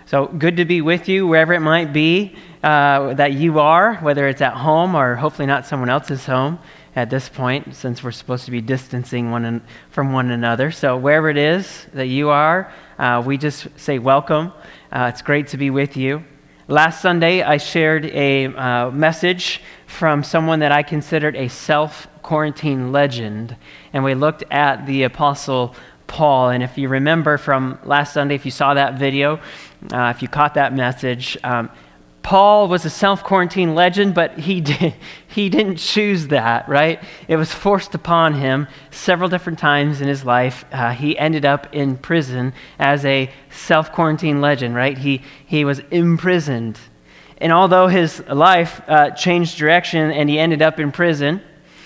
So good to be with you wherever it might be that you are, whether it's at home or hopefully not someone else's home at this point, since we're supposed to be distancing from one another. So wherever it is that you are, we just say welcome. It's great to be with you. Last Sunday, I shared a message from someone that I considered a self-quarantine legend, and we looked at the Apostle Paul. And if you remember from last Sunday, if you saw that video, if you caught that message, Paul was a self-quarantine legend, but he didn't choose that, right? It was forced upon him several different times in his life. He ended up in prison as a self-quarantine legend, right? He was imprisoned. And although his life changed direction and he ended up in prison,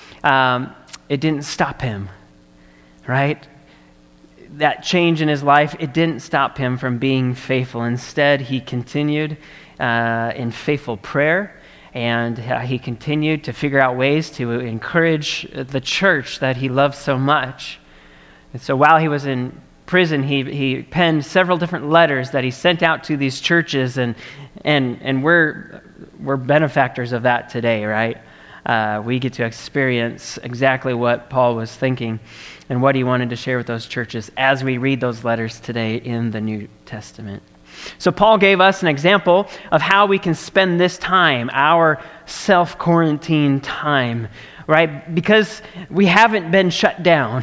it didn't stop him, right? That change in his life, it didn't stop him from being faithful. Instead, he continued in faithful prayer, and he continued to figure out ways to encourage the church that he loved so much. And so while he was in prison, he penned several different letters that he sent out to these churches, and we're benefactors of that today, right? We get to experience exactly what Paul was thinking and what he wanted to share with those churches as we read those letters today in the New Testament. So Paul gave us an example of how we can spend this time, our self-quarantine time, right? Because we haven't been shut down.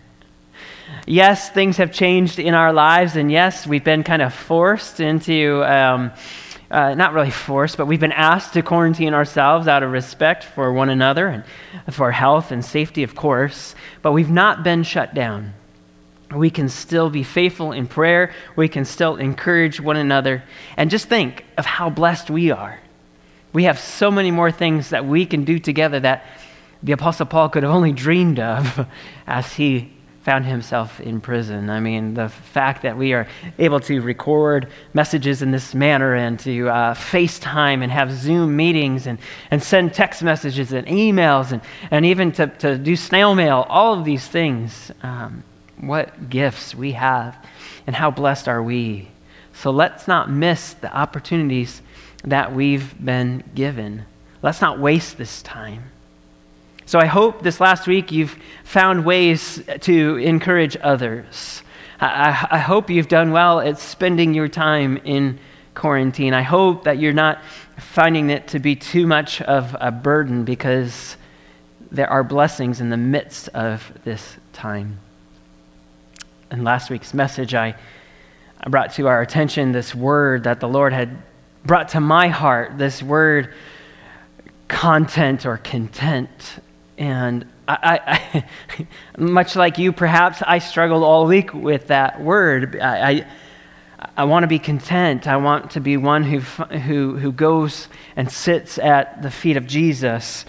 Yes, things have changed in our lives, and yes, we've been kind of forced into, not really forced, but we've been asked to quarantine ourselves out of respect for one another and for health and safety, of course, but we've not been shut down. We can still be faithful in prayer. We can still encourage one another. And just think of how blessed we are. We have so many more things that we can do together that the Apostle Paul could have only dreamed of as he found himself in prison. I mean, the fact that we are able to record messages in this manner and to FaceTime and have Zoom meetings and send text messages and emails and even to do snail mail, all of these things. What gifts we have, and how blessed are we. So let's not miss the opportunities that we've been given. Let's not waste this time. So I hope this last week you've found ways to encourage others. I hope you've done well at spending your time in quarantine. I hope that you're not finding it to be too much of a burden, because there are blessings in the midst of this time. In last week's message, I brought to our attention this word that the Lord had brought to my heart, this word content or content. And I much like you perhaps, I struggled all week with that word. I want to be content. I want to be one who goes and sits at the feet of Jesus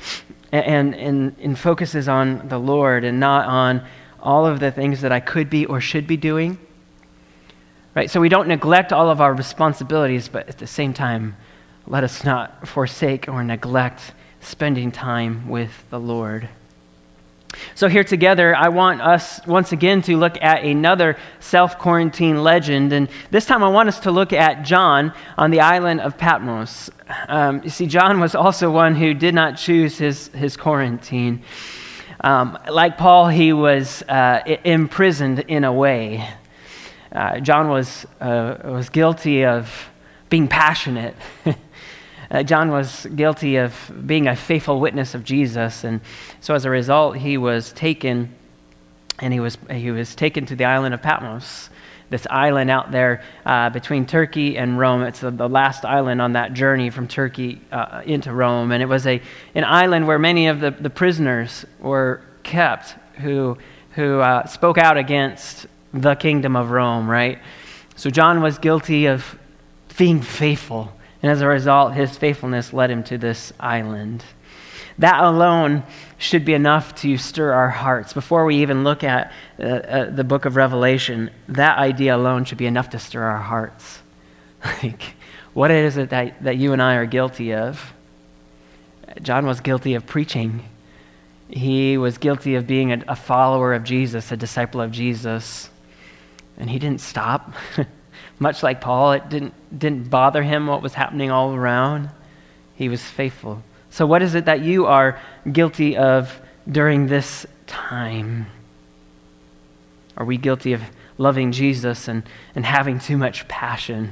and focuses on the Lord and not on all of the things that I could be or should be doing, right? So we don't neglect all of our responsibilities, but at the same time, let us not forsake or neglect spending time with the Lord. So here together, I want us once again to look at another self-quarantine legend, and this time I want us to look at John on the island of Patmos. You see, John was also one who did not choose his quarantine. Like Paul, he was imprisoned in a way. John was guilty of being passionate. John was guilty of being a faithful witness of Jesus, and so as a result, he was taken, and he was taken to the island of Patmos, this island out there between Turkey and Rome. It's the last island on that journey from Turkey into Rome, and it was an island where many of the prisoners were kept who spoke out against the kingdom of Rome, right? So John was guilty of being faithful, and as a result, his faithfulness led him to this island. That alone should be enough to stir our hearts. Before we even look at the book of Revelation, that idea alone should be enough to stir our hearts. Like, what is it that you and I are guilty of? John was guilty of preaching. He was guilty of being a follower of Jesus, a disciple of Jesus. And he didn't stop. Much like Paul, it didn't bother him what was happening all around. He was faithful. So what is it that you are guilty of during this time? Are we guilty of loving Jesus and having too much passion?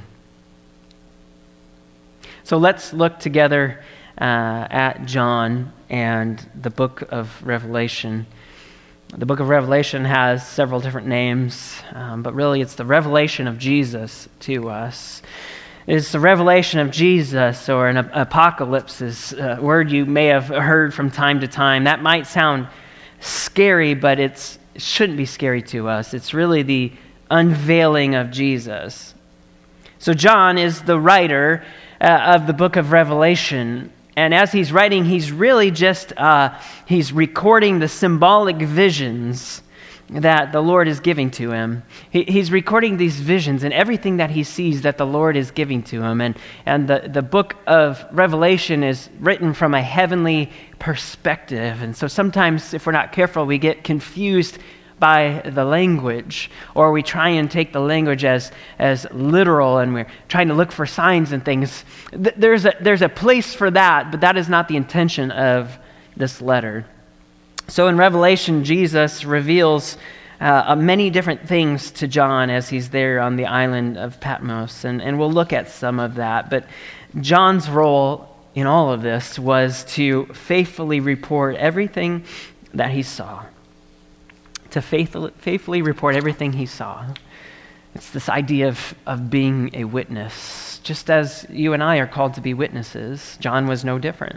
So let's look together at John and the book of Revelation. The book of Revelation has several different names, but really it's the revelation of Jesus to us. It's the revelation of Jesus, or an apocalypse is a word you may have heard from time to time. That might sound scary, but it shouldn't be scary to us. It's really the unveiling of Jesus. So John is the writer of the book of Revelation. And as he's writing, he's really just, he's recording the symbolic visions that the Lord is giving to him. He's recording these visions and everything that he sees that the Lord is giving to him. And the book of Revelation is written from a heavenly perspective. And so sometimes, if we're not careful, we get confused by the language, or we try and take the language as literal, and we're trying to look for signs and things. There's a place for that, but that is not the intention of this letter. So in Revelation, Jesus reveals many different things to John as he's there on the island of Patmos, and we'll look at some of that. But John's role in all of this was to faithfully report everything that he saw. To faithfully report everything he saw. It's this idea of being a witness. Just as you and I are called to be witnesses, John was no different.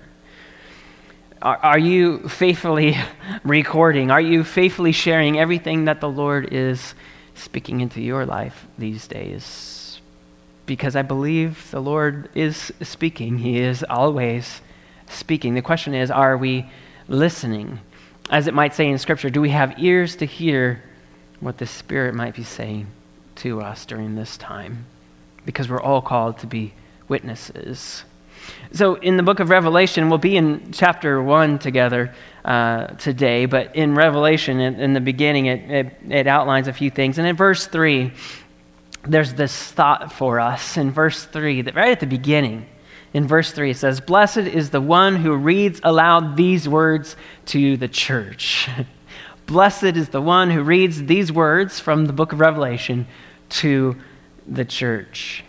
Are you faithfully recording? Are you faithfully sharing everything that the Lord is speaking into your life these days? Because I believe the Lord is speaking. He is always speaking. The question is, are we listening? As it might say in Scripture, do we have ears to hear what the Spirit might be saying to us during this time? Because we're all called to be witnesses. So in the book of Revelation, we'll be in chapter 1 together today, but in Revelation, in the beginning, it outlines a few things. And in verse 3, there's this thought for us. In verse 3, that right at the beginning, in verse 3, it says, "Blessed is the one who reads aloud these words to the church." Blessed is the one who reads these words from the book of Revelation to the church.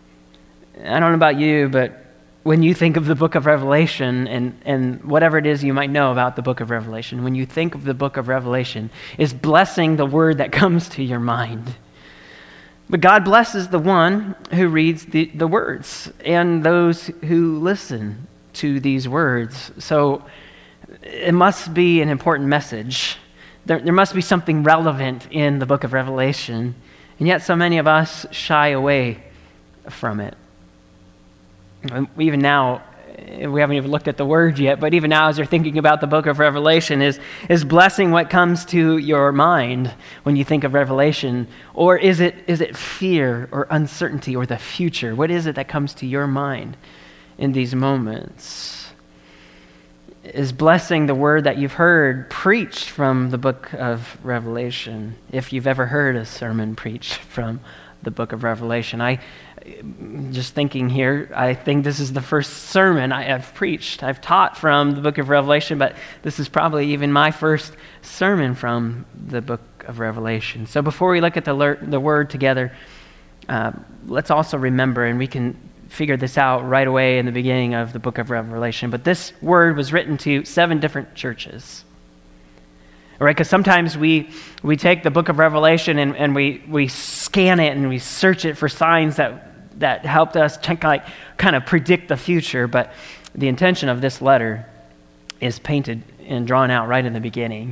I don't know about you, but when you think of the book of Revelation and whatever it is you might know about the book of Revelation, when you think of the book of Revelation, is blessing the word that comes to your mind? But God blesses the one who reads the words and those who listen to these words. So it must be an important message. There must be something relevant in the book of Revelation. And yet so many of us shy away from it. Even now, we haven't even looked at the word yet, but even now as you're thinking about the book of Revelation, is blessing what comes to your mind when you think of Revelation? Or is it fear or uncertainty or the future? What is it that comes to your mind in these moments? Is blessing the word that you've heard preached from the book of Revelation? If you've ever heard a sermon preached from the book of Revelation. Just thinking here, I think this is the first sermon I have preached. I've taught from the book of Revelation, but this is probably even my first sermon from the book of Revelation. So before we look at the word together, let's also remember, and we can figure this out right away in the beginning of the book of Revelation, but this word was written to 7 different churches. All right, because sometimes we take the book of Revelation and we scan it and we search it for signs that helped us kind of predict the future. But the intention of this letter is painted and drawn out right in the beginning.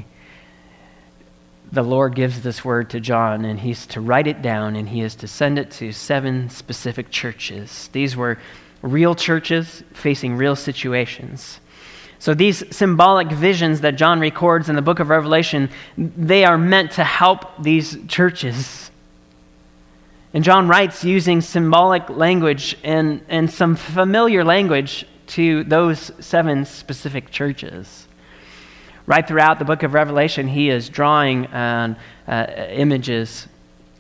The Lord gives this word to John, and he's to write it down, and he is to send it to 7 specific churches. These were real churches facing real situations. So these symbolic visions that John records in the book of Revelation, they are meant to help these churches. And John writes using symbolic language and some familiar language to those 7 specific churches. Right throughout the book of Revelation, he is drawing on images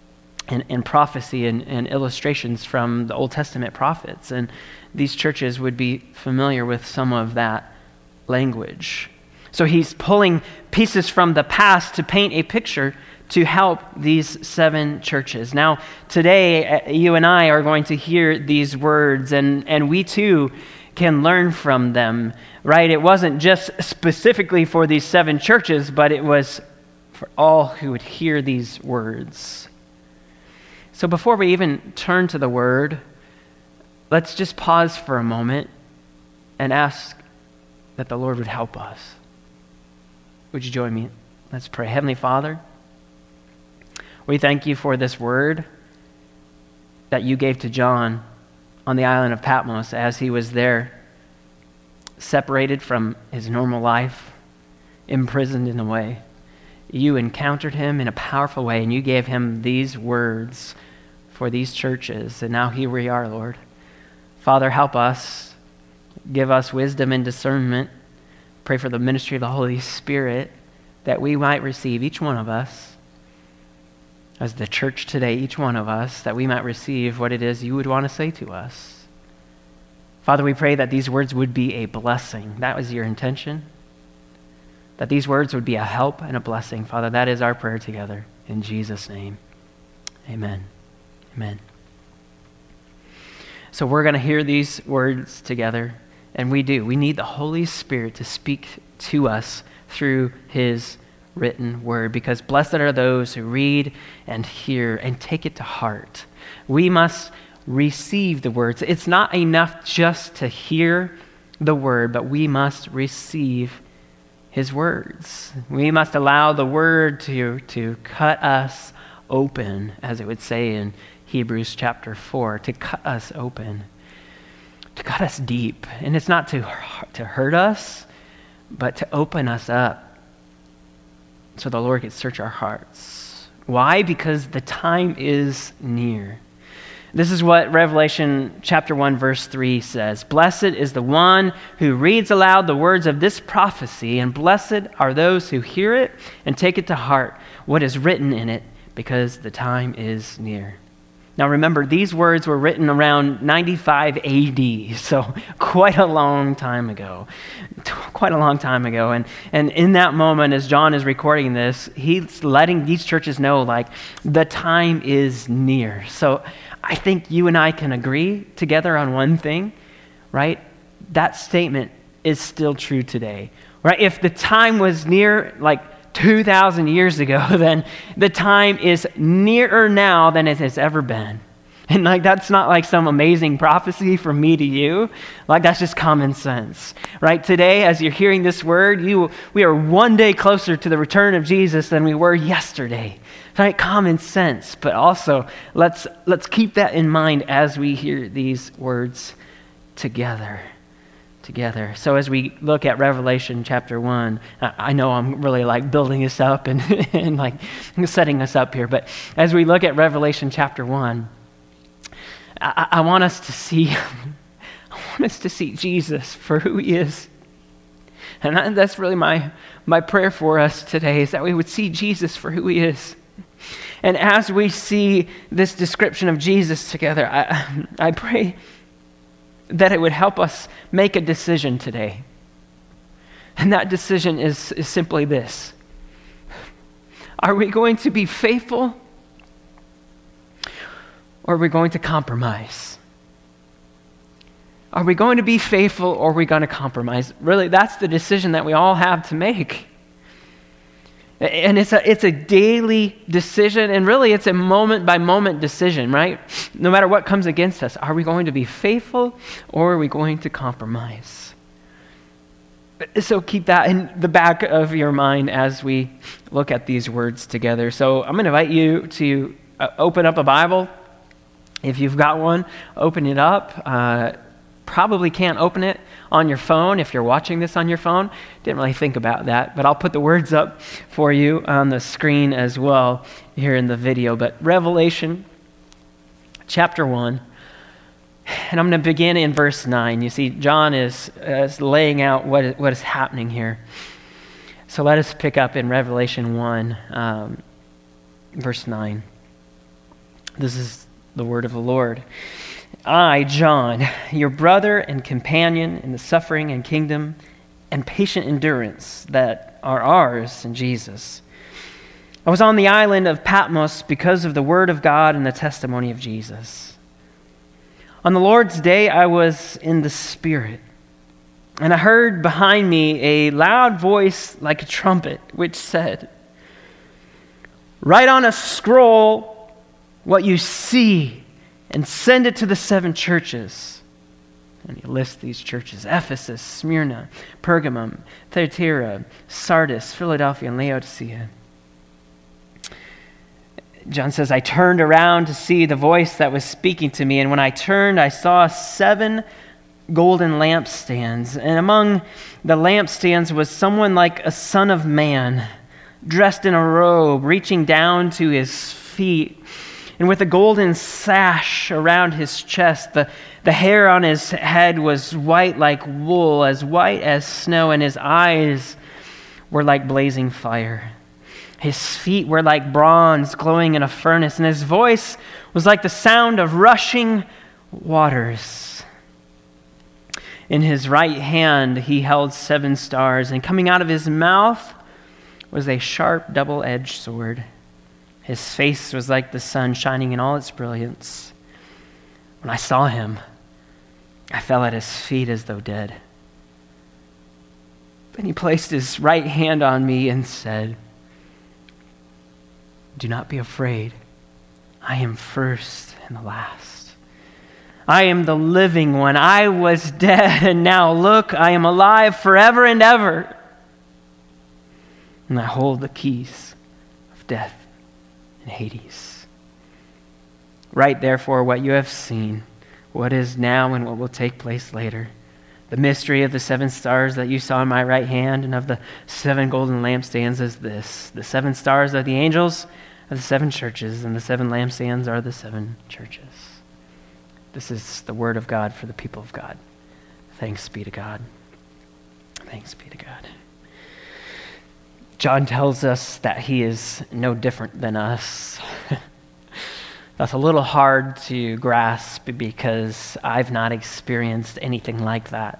and prophecy and illustrations from the Old Testament prophets. And these churches would be familiar with some of that language. So he's pulling pieces from the past to paint a picture to help these 7 churches. Now, today, you and I are going to hear these words, and we too can learn from them, right? It wasn't just specifically for these 7 churches, but it was for all who would hear these words. So before we even turn to the word, let's just pause for a moment and ask that the Lord would help us. Would you join me? Let's pray. Heavenly Father, we thank you for this word that you gave to John on the island of Patmos as he was there, separated from his normal life, imprisoned in a way. You encountered him in a powerful way, and you gave him these words for these churches. And now here we are, Lord. Father, help us. Give us wisdom and discernment. Pray for the ministry of the Holy Spirit that we might receive, each one of us, as the church today, each one of us, that we might receive what it is you would want to say to us. Father, we pray that these words would be a blessing. That was your intention. That these words would be a help and a blessing. Father, that is our prayer together. In Jesus' name, amen. Amen. So we're going to hear these words together, and we do. We need the Holy Spirit to speak to us through his written word, because blessed are those who read and hear and take it to heart. We must receive the words. It's not enough just to hear the word, but we must receive his words. We must allow the word to cut us open, as it would say in Hebrews chapter 4, to cut us open, to cut us deep. And it's not to hurt us, but to open us up so the Lord can search our hearts. Why? Because the time is near. This is what Revelation chapter 1 verse 3 says. Blessed is the one who reads aloud the words of this prophecy, and blessed are those who hear it and take it to heart what is written in it, because the time is near. Now remember, these words were written around 95 AD, so quite a long time ago. And in that moment, as John is recording this, he's letting these churches know, like, the time is near. So I think you and I can agree together on one thing, right? That statement is still true today, right? If the time was near, like 2,000 years ago, then the time is nearer now than it has ever been. And like, that's not like some amazing prophecy from me to you. Like, that's just common sense, right? Today, as you're hearing this word, we are one day closer to the return of Jesus than we were yesterday. Right? Common sense, but also let's keep that in mind as we hear these words together. So as we look at Revelation chapter 1, I know I'm really like building us up and like setting us up here, but as we look at Revelation chapter 1, I want us to see Jesus for who he is. And that's really my prayer for us today, is that we would see Jesus for who he is. And as we see this description of Jesus together, I pray that it would help us make a decision today. And that decision is simply this. Are we going to be faithful, or are we going to compromise? Are we going to be faithful, or are we going to compromise? Really, that's the decision that we all have to make. And it's a daily decision, and really it's a moment-by-moment decision, right? No matter what comes against us, are we going to be faithful, or are we going to compromise? So keep that in the back of your mind as we look at these words together. So I'm going to invite you to open up a Bible. If you've got one, open it up. Probably can't open it on your phone if you're watching this on your phone. Didn't really think about that, but I'll put the words up for you on the screen as well here in the video. But Revelation chapter 1, and I'm going to begin in verse 9. You see, John is laying out what is happening here. So let us pick up in Revelation 1, verse 9. This is the word of the Lord. I, John, your brother and companion in the suffering and kingdom and patient endurance that are ours in Jesus. I was on the island of Patmos because of the word of God and the testimony of Jesus. On the Lord's day, I was in the Spirit, and I heard behind me a loud voice like a trumpet, which said, "Write on a scroll what you see and send it to the 7 churches." And he lists these churches: Ephesus, Smyrna, Pergamum, Thyatira, Sardis, Philadelphia, and Laodicea. John says, I turned around to see the voice that was speaking to me, and when I turned, I saw 7 golden lampstands, and among the lampstands was someone like a son of man, dressed in a robe, reaching down to his feet, and with a golden sash around his chest. The hair on his head was white like wool, as white as snow, and his eyes were like blazing fire. His feet were like bronze glowing in a furnace, and his voice was like the sound of rushing waters. In his right hand he held 7 stars, and coming out of his mouth was a sharp double-edged sword. His face was like the sun shining in all its brilliance. When I saw him, I fell at his feet as though dead. Then he placed his right hand on me and said, "Do not be afraid. I am first and the last. I am the living one. I was dead, and now look, I am alive forever and ever. And I hold the keys of death and Hades. Write therefore what you have seen, what is now and what will take place later. The mystery of the 7 stars that you saw in my right hand and of the 7 golden lampstands is this. The 7 stars are the angels of the 7 churches, and the 7 lampstands are the 7 churches." This is the word of God for the people of God. Thanks be to God. Thanks be to God. John tells us that he is no different than us. That's a little hard to grasp because I've not experienced anything like that.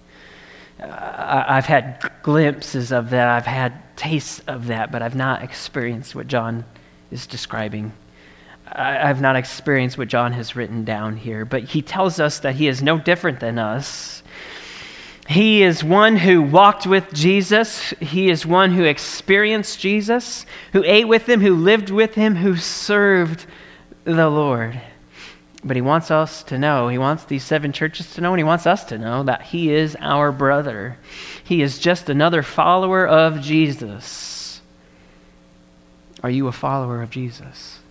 I've had glimpses of that. I've had tastes of that, but I've not experienced what John is describing. I've not experienced what John has written down here, but he tells us that he is no different than us. He is one who walked with Jesus. He is one who experienced Jesus, who ate with him, who lived with him, who served the Lord. But he wants us to know, he wants these 7 churches to know, and he wants us to know that he is our brother. He is just another follower of Jesus. Are you a follower of Jesus?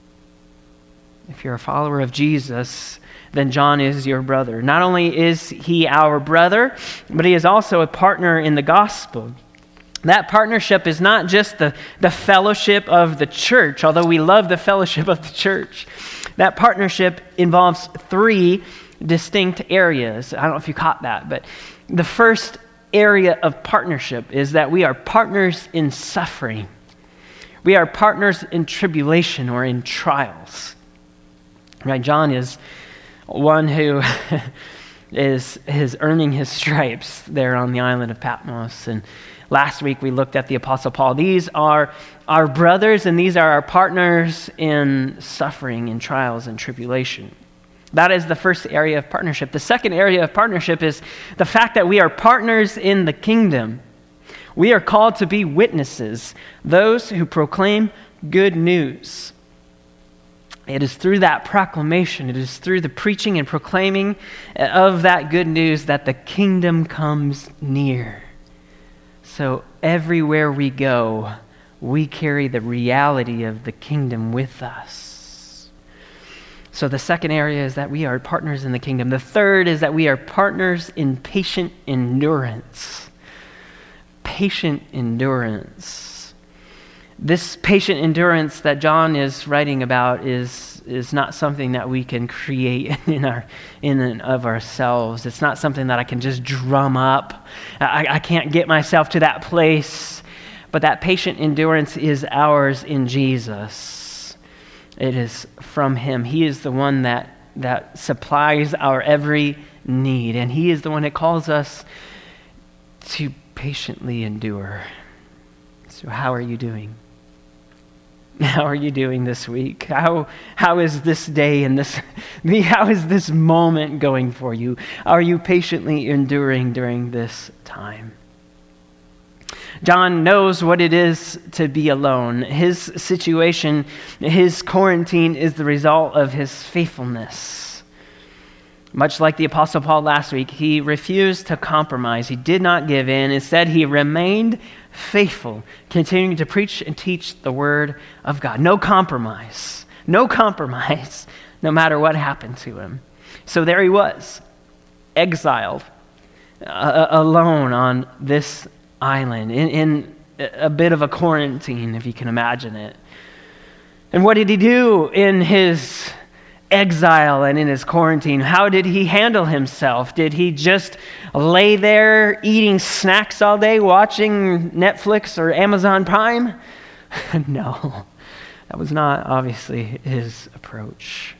If you're a follower of Jesus, then John is your brother. Not only is he our brother, but he is also a partner in the gospel. That partnership is not just the fellowship of the church, although we love the fellowship of the church. That partnership involves 3 distinct areas. I don't know if you caught that, but the first area of partnership is that we are partners in suffering. We are partners in tribulation or in trials. Right? John is one who is earning his stripes there on the island of Patmos. And last week we looked at the Apostle Paul. These are our brothers, and these are our partners in suffering, in trials, and tribulation. That is the first area of partnership. The second area of partnership is the fact that we are partners in the kingdom. We are called to be witnesses, those who proclaim good news. It is through that proclamation, it is through the preaching and proclaiming of that good news that the kingdom comes near. So everywhere we go, we carry the reality of the kingdom with us. So the second area is that we are partners in the kingdom. The third is that we are partners in patient endurance. Patient endurance. This patient endurance that John is writing about is not something that we can create in and of ourselves. It's not something that I can just drum up. I can't get myself to that place. But that patient endurance is ours in Jesus. It is from him. He is the one that supplies our every need, and he is the one that calls us to patiently endure. So how are you doing? How are you doing this week? How is this day and how is this moment going for you? Are you patiently enduring during this time? John knows what it is to be alone. His situation, his quarantine is the result of his faithfulness. Much like the Apostle Paul last week, he refused to compromise. He did not give in. Instead, he remained faithful, continuing to preach and teach the Word of God. No compromise. No compromise, no matter what happened to him. So there he was, exiled, alone on this island, in a bit of a quarantine, if you can imagine it. And what did he do in his exile and in his quarantine? How did he handle himself? Did he just lay there eating snacks all day, watching Netflix or Amazon Prime? No, that was not obviously his approach.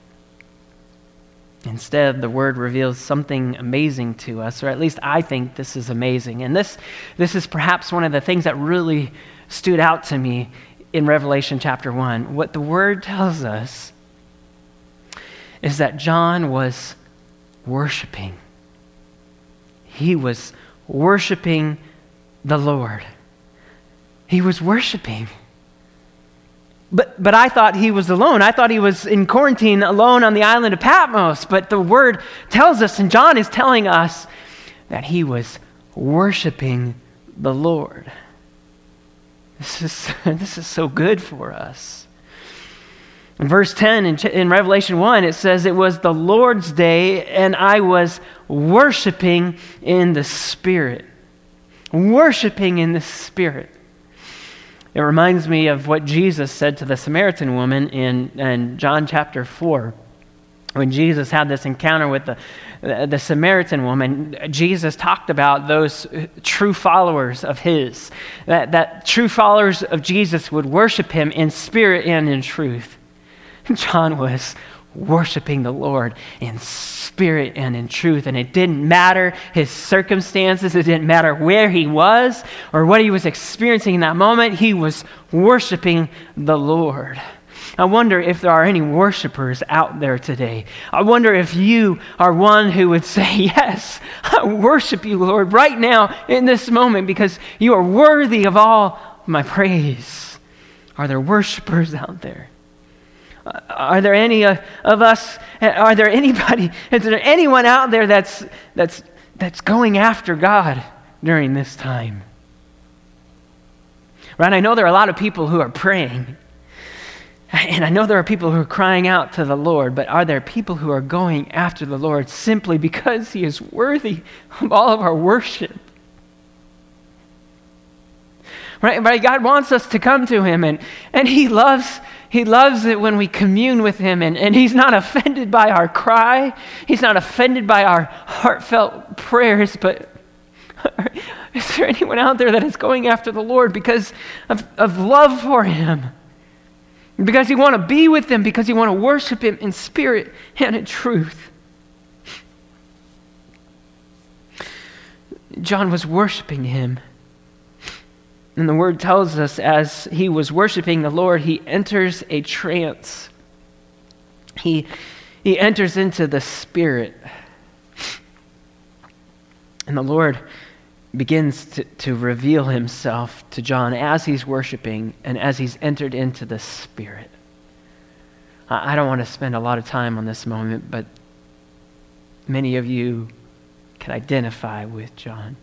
Instead, the Word reveals something amazing to us, or at least I think this is amazing. And this is perhaps one of the things that really stood out to me in Revelation chapter 1. What the Word tells us is that John was worshiping. He was worshiping the Lord. He was worshiping. But I thought he was alone. I thought he was in quarantine alone on the island of Patmos. But the Word tells us, and John is telling us, that he was worshiping the Lord. This is so good for us. In verse 10 in Revelation 1, it says, "It was the Lord's day, and I was worshiping in the Spirit." Worshiping in the Spirit. It reminds me of what Jesus said to the Samaritan woman in John chapter 4. When Jesus had this encounter with the Samaritan woman, Jesus talked about those true followers of his. That true followers of Jesus would worship him in spirit and in truth. John was worshiping the Lord in spirit and in truth. And it didn't matter his circumstances. It didn't matter where he was or what he was experiencing in that moment. He was worshiping the Lord. I wonder if there are any worshipers out there today. I wonder if you are one who would say, "Yes, I worship you, Lord, right now in this moment because you are worthy of all my praise." Are there worshipers out there? Are there any of us, is there anyone out there that's going after God during this time? Right? I know there are a lot of people who are praying. And I know there are people who are crying out to the Lord, but are there people who are going after the Lord simply because he is worthy of all of our worship? Right? God wants us to come to him, and he loves it when we commune with him, and he's not offended by our cry. He's not offended by our heartfelt prayers, but is there anyone out there that is going after the Lord because of love for him? Because you want to be with him, because you want to worship him in spirit and in truth. John was worshiping him. And the Word tells us as he was worshiping the Lord, he enters a trance. He enters into the Spirit. And the Lord begins to reveal himself to John as he's worshiping and as he's entered into the Spirit. I don't want to spend a lot of time on this moment, but many of you can identify with John.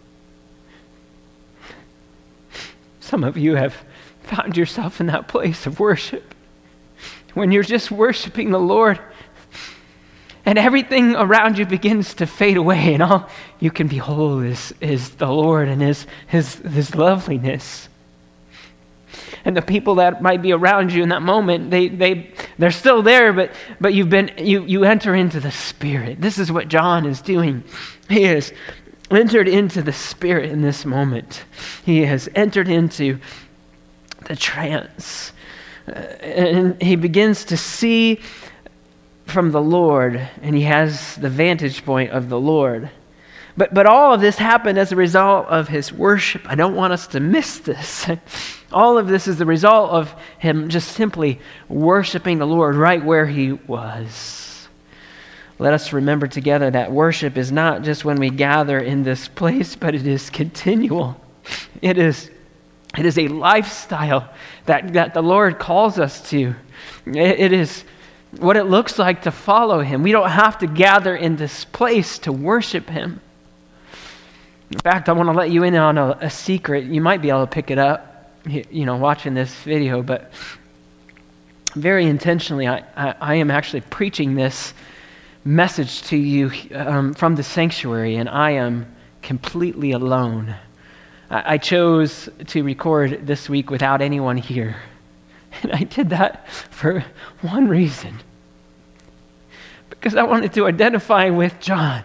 Some of you have found yourself in that place of worship when you're just worshiping the Lord and everything around you begins to fade away and all you can behold is the Lord and his loveliness. And the people that might be around you in that moment, they're still there, but you enter into the Spirit. This is what John is doing. He has entered into the Spirit in this moment. He has entered into the trance. And he begins to see from the Lord, and he has the vantage point of the Lord. But all of this happened as a result of his worship. I don't want us to miss this. All of this is the result of him just simply worshiping the Lord right where he was. Let us remember together that worship is not just when we gather in this place, but it is continual. It is a lifestyle that the Lord calls us to. It is what it looks like to follow him. We don't have to gather in this place to worship him. In fact, I want to let you in on a secret. You might be able to pick it up, watching this video, but very intentionally, I am actually preaching this message to you from the sanctuary, and I am completely alone. I chose to record this week without anyone here. And I did that for one reason. Because I wanted to identify with John.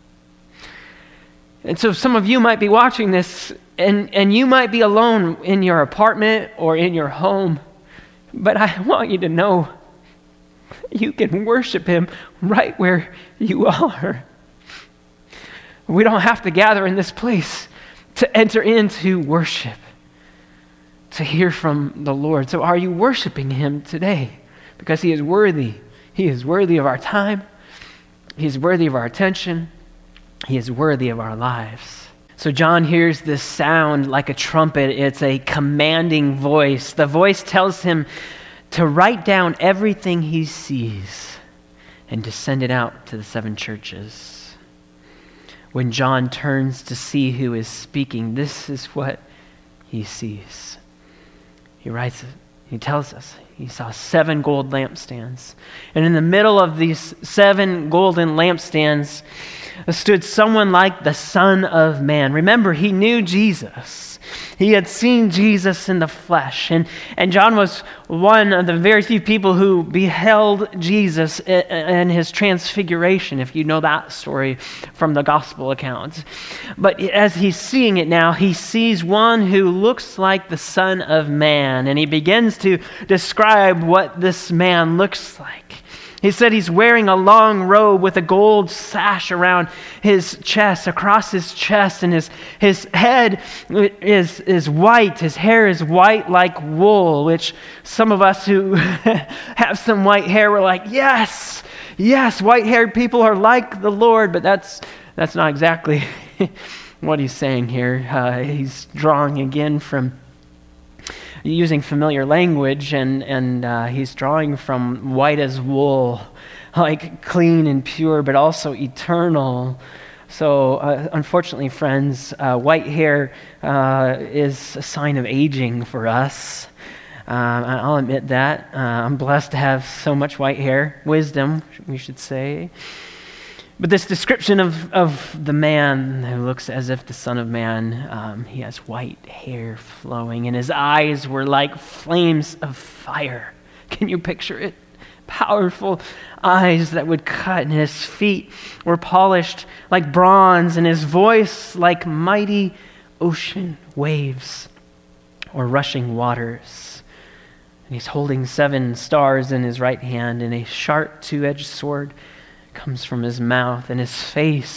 And so some of you might be watching this, and you might be alone in your apartment or in your home. But I want you to know you can worship him right where you are. We don't have to gather in this place to enter into worship, to hear from the Lord. So are you worshiping him today? Because he is worthy. He is worthy of our time. He is worthy of our attention. He is worthy of our lives. So John hears this sound like a trumpet. It's a commanding voice. The voice tells him to write down everything he sees and to send it out to the 7 churches. When John turns to see who is speaking, this is what he sees. He writes it. He tells us he saw 7 gold lampstands. And in the middle of these 7 golden lampstands stood someone like the Son of Man. Remember, he knew Jesus. He had seen Jesus in the flesh. And John was one of the very few people who beheld Jesus in his transfiguration, if you know that story from the gospel accounts. But as he's seeing it now, he sees one who looks like the Son of Man. And he begins to describe what this man looks like. He said he's wearing a long robe with a gold sash around his chest, across his chest, and his head is white. His hair is white like wool, which some of us who have some white hair, we're like, yes, white-haired people are like the Lord, but that's not exactly what he's saying here. He's drawing again from using familiar language, and he's drawing from white as wool, like clean and pure, but also eternal. So unfortunately, friends, white hair is a sign of aging for us. I'll admit that. I'm blessed to have so much white hair. Wisdom, we should say. But this description of the man who looks as if the Son of Man, he has white hair flowing, and his eyes were like flames of fire. Can you picture it? Powerful eyes that would cut, and his feet were polished like bronze, and his voice like mighty ocean waves or rushing waters. And he's holding 7 stars in his right hand, and a sharp 2-edged sword comes from his mouth, and his face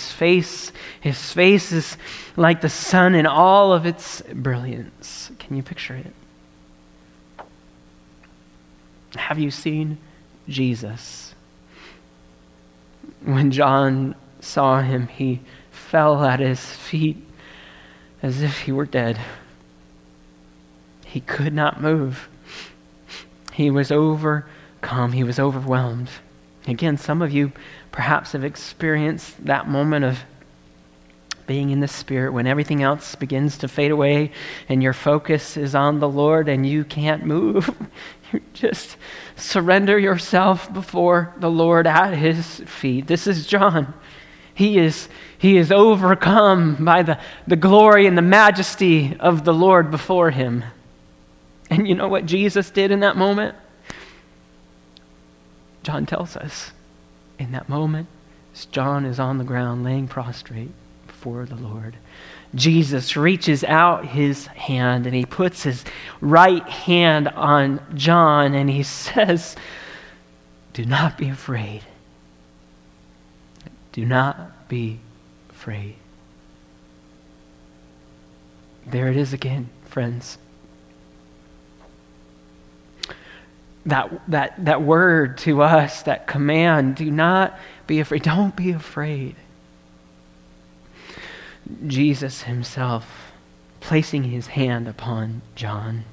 is like the sun in all of its brilliance. Can you picture it? Have you seen Jesus? When John saw him, he fell at his feet as if he were dead. He could not move. He was overcome. He was overwhelmed. Again, some of you perhaps have experienced that moment of being in the Spirit when everything else begins to fade away and your focus is on the Lord and you can't move. You just surrender yourself before the Lord at his feet. This is John. He is overcome by the glory and the majesty of the Lord before him. And you know what Jesus did in that moment? John tells us in that moment, as John is on the ground laying prostrate before the Lord. Jesus reaches out his hand and he puts his right hand on John and he says, "Do not be afraid. Do not be afraid." There it is again, friends. That word to us, that command, do not be afraid. Don't be afraid. Jesus himself placing his hand upon John.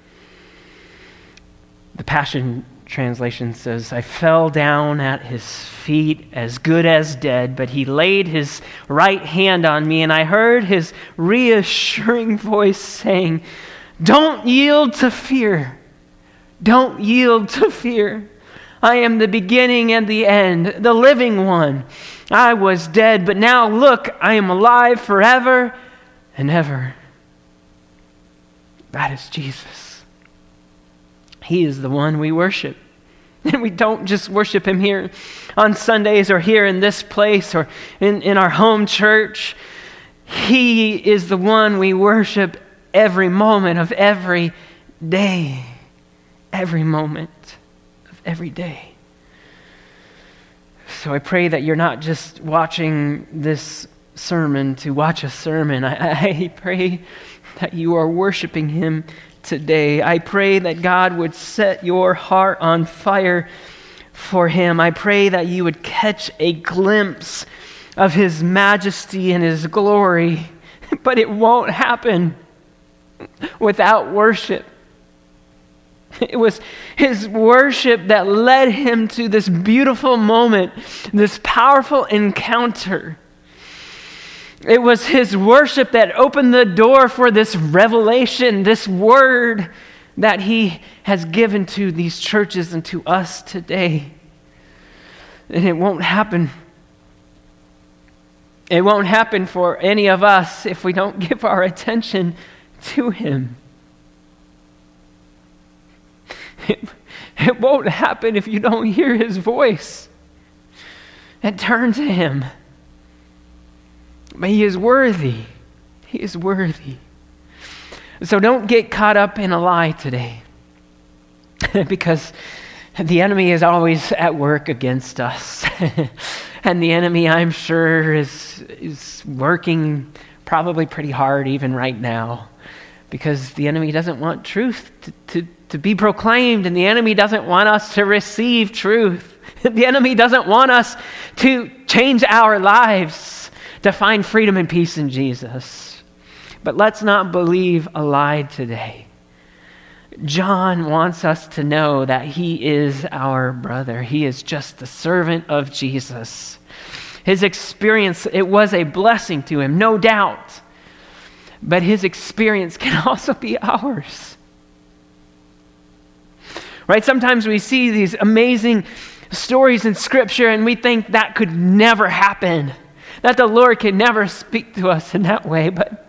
The Passion Translation says, "I fell down at his feet as good as dead, but he laid his right hand on me, and I heard his reassuring voice saying, 'Don't yield to fear. Don't yield to fear. I am the beginning and the end, the living one. I was dead, but now look, I am alive forever and ever.'" That is Jesus. He is the one we worship. And we don't just worship him here on Sundays or here in this place or in our home church. He is the one we worship every moment of every day. Every moment of every day. So I pray that you're not just watching this sermon to watch a sermon. I pray that you are worshiping him today. I pray that God would set your heart on fire for him. I pray that you would catch a glimpse of his majesty and his glory. But it won't happen without worship. It was his worship that led him to this beautiful moment, this powerful encounter. It was his worship that opened the door for this revelation, this word that he has given to these churches and to us today. And it won't happen. It won't happen for any of us if we don't give our attention to him. It won't happen if you don't hear his voice and turn to him. But he is worthy. He is worthy. So don't get caught up in a lie today. Because the enemy is always at work against us. And the enemy, I'm sure, is working probably pretty hard even right now. Because the enemy doesn't want truth to be proclaimed, and the enemy doesn't want us to receive truth. The enemy doesn't want us to change our lives, to find freedom and peace in Jesus. But let's not believe a lie today. John wants us to know that he is our brother. He is just the servant of Jesus. His experience, it was a blessing to him, no doubt. But his experience can also be ours. Right? Sometimes we see these amazing stories in Scripture and we think that could never happen, that the Lord can never speak to us in that way. But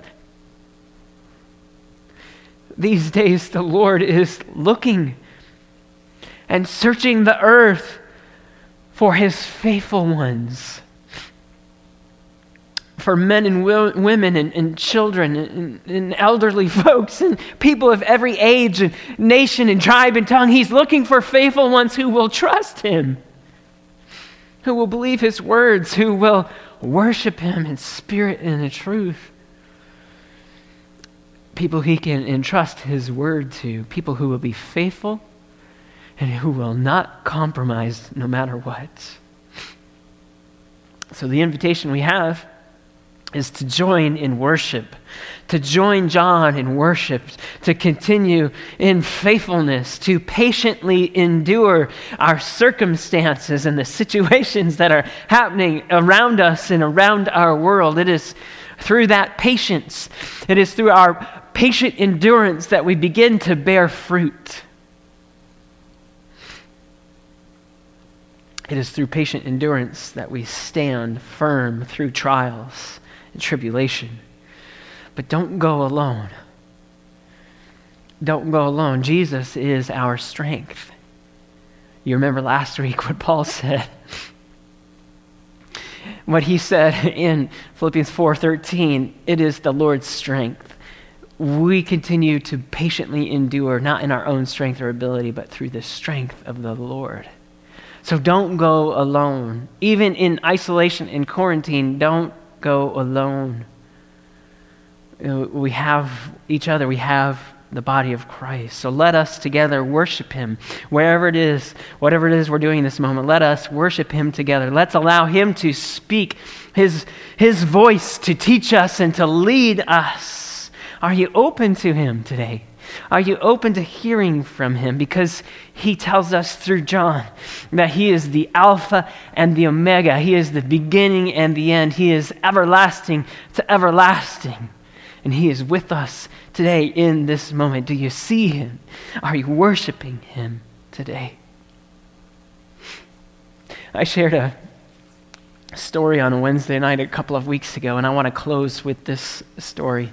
these days the Lord is looking and searching the earth for his faithful ones. For men and women and children and elderly folks and people of every age and nation and tribe and tongue. He's looking for faithful ones who will trust him, who will believe his words, who will worship him in spirit and in truth. People he can entrust his word to, people who will be faithful and who will not compromise no matter what. So the invitation we have is to join in worship, to join John in worship, to continue in faithfulness, to patiently endure our circumstances and the situations that are happening around us and around our world. It is through that patience, it is through our patient endurance that we begin to bear fruit. It is through patient endurance that we stand firm through trials and tribulation. But don't go alone. Don't go alone. Jesus is our strength. You remember last week what Paul said? what he said in Philippians 4:13, it is the Lord's strength. We continue to patiently endure, not in our own strength or ability, but through the strength of the Lord. So don't go alone. Even in isolation, in quarantine, don't go alone. We have each other. We have the body of Christ. So let us together worship him. Wherever it is, whatever it is we're doing in this moment, let us worship him together. Let's allow him to speak his voice to teach us and to lead us. Are you open to him today? Are you open to hearing from him? Because he tells us through John that he is the Alpha and the Omega. He is the beginning and the end. He is everlasting to everlasting. And he is with us today in this moment. Do you see him? Are you worshiping him today? I shared a story on a Wednesday night a couple of weeks ago, and I want to close with this story.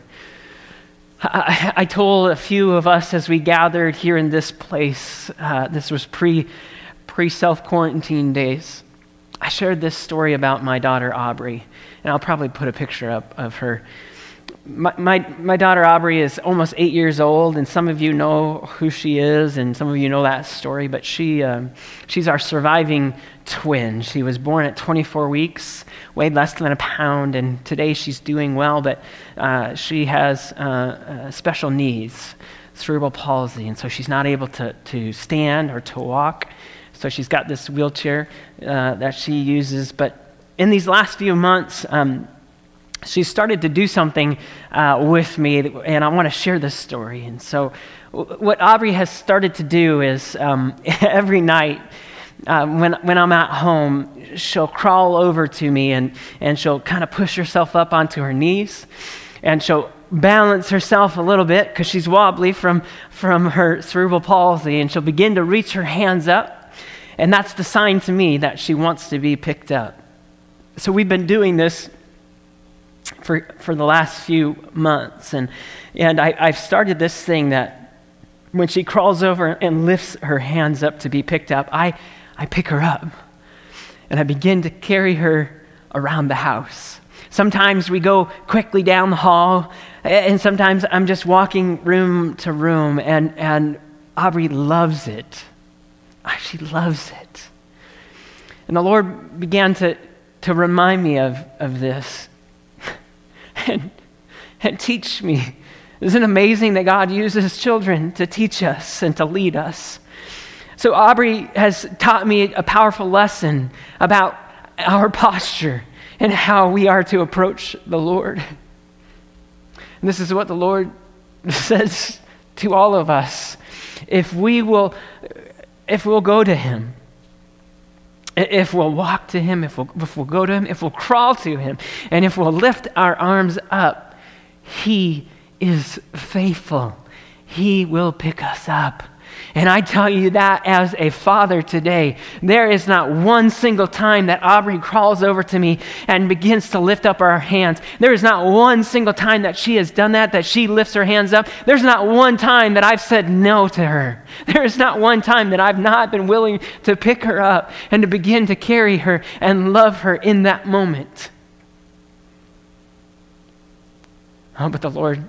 I told a few of us as we gathered here in this place, this was pre-self-quarantine days, I shared this story about my daughter Aubrey, and I'll probably put a picture up of her. My daughter Aubrey is almost 8 years old, and some of you know who she is, and some of you know that story, but she's our surviving twin. She was born at 24 weeks, weighed less than a pound, and today she's doing well, but she has special needs, cerebral palsy, and so she's not able to stand or to walk. So she's got this wheelchair that she uses, but in these last few months, she started to do something with me, and I want to share this story. And so what Aubrey has started to do is every night when I'm at home, she'll crawl over to me and she'll kind of push herself up onto her knees, and she'll balance herself a little bit because she's wobbly from her cerebral palsy, and she'll begin to reach her hands up, and that's the sign to me that she wants to be picked up. So we've been doing this for the last few months, and I've started this thing that when she crawls over and lifts her hands up to be picked up, I pick her up, and I begin to carry her around the house. Sometimes we go quickly down the hall, and sometimes I'm just walking room to room, and Aubrey loves it. She loves it. And the Lord began to remind me of this. And teach me. Isn't it amazing that God uses children to teach us and to lead us? So Aubrey has taught me a powerful lesson about our posture and how we are to approach the Lord. And this is what the Lord says to all of us. If we'll go to him, if we'll walk to him, if we'll go to him, if we'll crawl to him, and if we'll lift our arms up, he is faithful. He will pick us up. And I tell you that as a father today, there is not one single time that Aubrey crawls over to me and begins to lift up our hands. There is not one single time that she has done that she lifts her hands up. There's not one time that I've said no to her. There is not one time that I've not been willing to pick her up and to begin to carry her and love her in that moment. Oh, but the Lord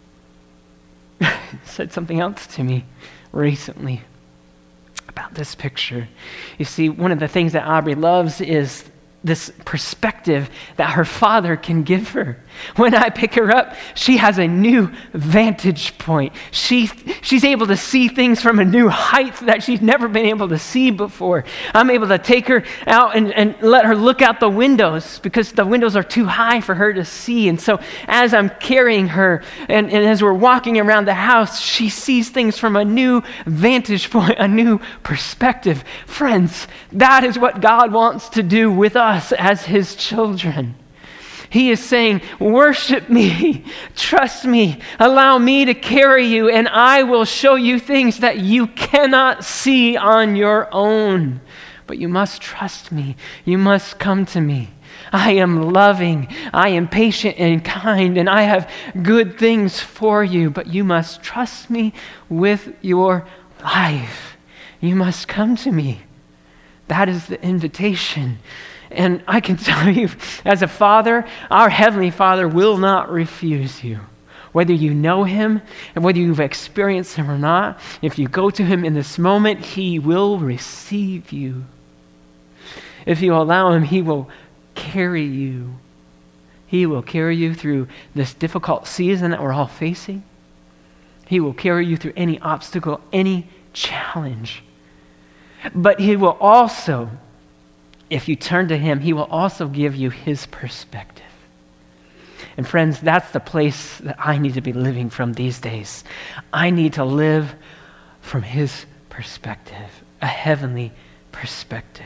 said something else to me recently about this picture. You see, one of the things that Aubrey loves is this perspective that her father can give her. When I pick her up, she has a new vantage point. She's able to see things from a new height that she's never been able to see before. I'm able to take her out and let her look out the windows because the windows are too high for her to see. And so as I'm carrying her and as we're walking around the house, she sees things from a new vantage point, a new perspective. Friends, that is what God wants to do with us as his children. He is saying, worship me, trust me, allow me to carry you, and I will show you things that you cannot see on your own. But you must trust me. You must come to me. I am loving, I am patient and kind, and I have good things for you, but you must trust me with your life. You must come to me. That is the invitation. And I can tell you, as a father, our Heavenly Father will not refuse you. Whether you know him and whether you've experienced him or not, if you go to him in this moment, he will receive you. If you allow him, he will carry you. He will carry you through this difficult season that we're all facing. He will carry you through any obstacle, any challenge. But he will also, if you turn to him, he will also give you his perspective. And friends, that's the place that I need to be living from these days. I need to live from his perspective, a heavenly perspective.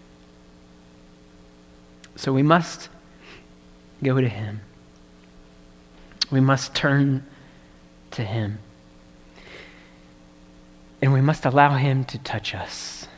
So we must go to him. We must turn to him. And we must allow him to touch us.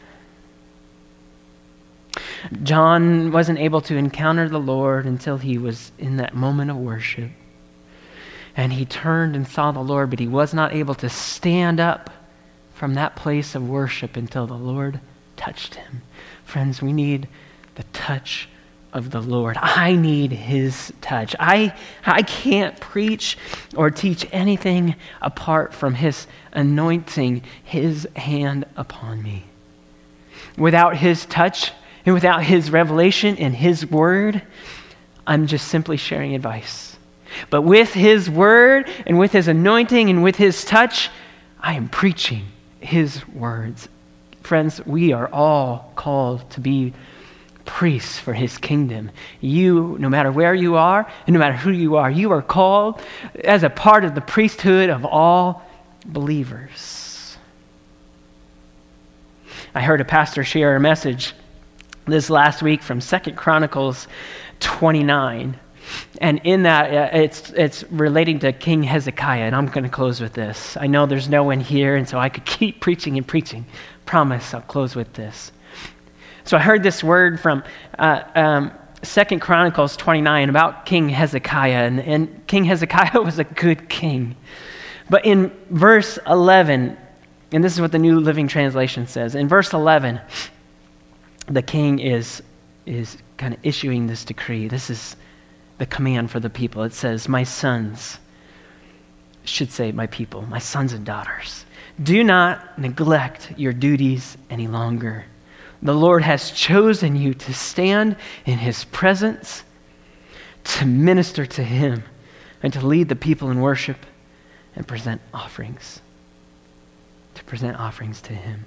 John wasn't able to encounter the Lord until he was in that moment of worship. And he turned and saw the Lord, but he was not able to stand up from that place of worship until the Lord touched him. Friends, we need the touch of the Lord. I need his touch. I can't preach or teach anything apart from his anointing, his hand upon me. Without his touch and without his revelation and his word, I'm just simply sharing advice. But with his word and with his anointing and with his touch, I am preaching his words. Friends, we are all called to be priests for his kingdom. You, no matter where you are and no matter who you are called as a part of the priesthood of all believers. I heard a pastor share a message this last week from 2 Chronicles 29. And in that, it's relating to King Hezekiah. And I'm going to close with this. I know there's no one here, and so I could keep preaching and preaching. Promise I'll close with this. So I heard this word from 2 Chronicles 29 about King Hezekiah. And King Hezekiah was a good king. But in verse 11, and this is what the New Living Translation says. In verse 11, the king is kind of issuing this decree. This is the command for the people. It says, my sons, should say my people, my sons and daughters, do not neglect your duties any longer. The Lord has chosen you to stand in his presence, to minister to him, and to lead the people in worship and present offerings. To present offerings to him.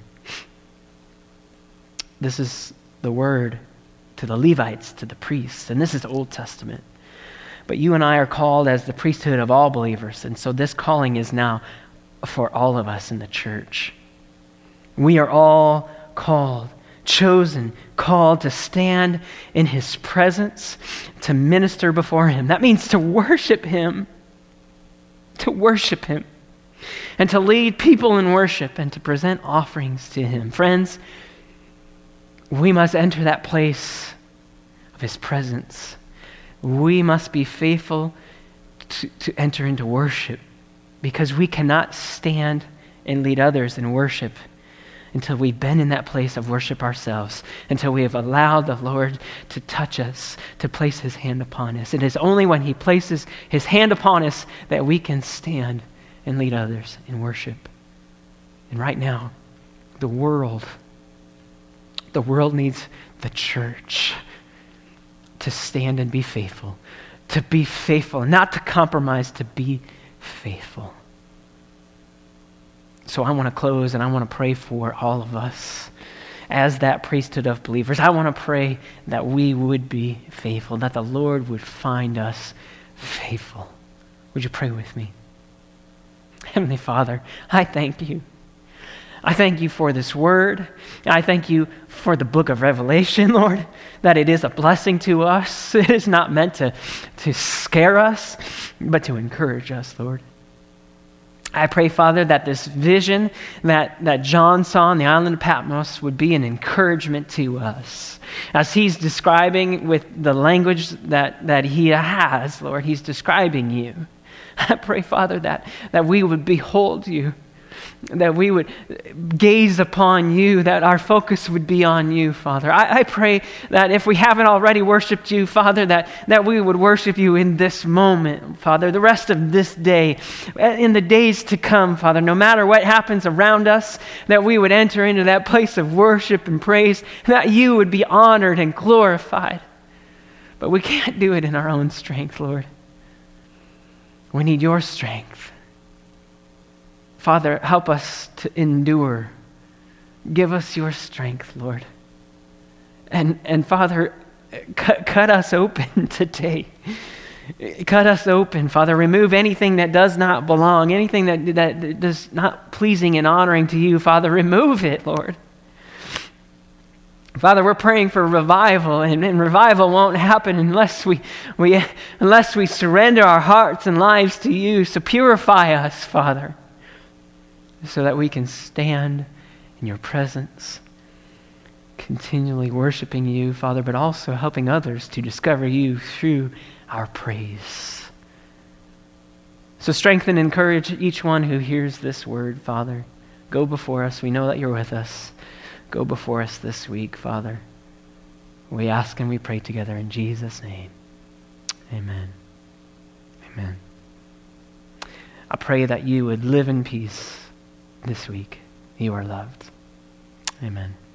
This is the word to the Levites, to the priests, and this is the Old Testament. But you and I are called as the priesthood of all believers, and so this calling is now for all of us in the church. We are all called, chosen, called to stand in his presence, to minister before him. That means to worship him, and to lead people in worship and to present offerings to him. Friends, we must enter that place of his presence. We must be faithful to enter into worship, because we cannot stand and lead others in worship until we've been in that place of worship ourselves, until we have allowed the Lord to touch us, to place his hand upon us. It is only when he places his hand upon us that we can stand and lead others in worship. And right now, the world needs the church to stand and be faithful, not to compromise, to be faithful. So I want to close and I want to pray for all of us as that priesthood of believers. I want to pray that we would be faithful, that the Lord would find us faithful. Would you pray with me? Heavenly Father, I thank you. I thank you for this word. I thank you for the book of Revelation, Lord, that it is a blessing to us. It is not meant to scare us, but to encourage us, Lord. I pray, Father, that this vision that John saw on the island of Patmos would be an encouragement to us. As he's describing with the language that he has, Lord, he's describing you. I pray, Father, that we would behold you, that we would gaze upon you, that our focus would be on you, Father. I pray that if we haven't already worshiped you, Father, that we would worship you in this moment, Father, the rest of this day, in the days to come, Father, no matter what happens around us, that we would enter into that place of worship and praise, that you would be honored and glorified. But we can't do it in our own strength, Lord. We need your strength. Father, help us to endure. Give us your strength, Lord. And Father, cut us open today. Cut us open, Father. Remove anything that does not belong, anything that does not pleasing and honoring to you, Father. Remove it, Lord. Father, we're praying for revival, and revival won't happen unless we surrender our hearts and lives to you. So purify us, Father, so that we can stand in your presence, continually worshiping you, Father, but also helping others to discover you through our praise. So strengthen and encourage each one who hears this word, Father. Go before us. We know that you're with us. Go before us this week, Father. We ask and we pray together in Jesus' name. Amen. Amen. I pray that you would live in peace this week. You are loved. Amen.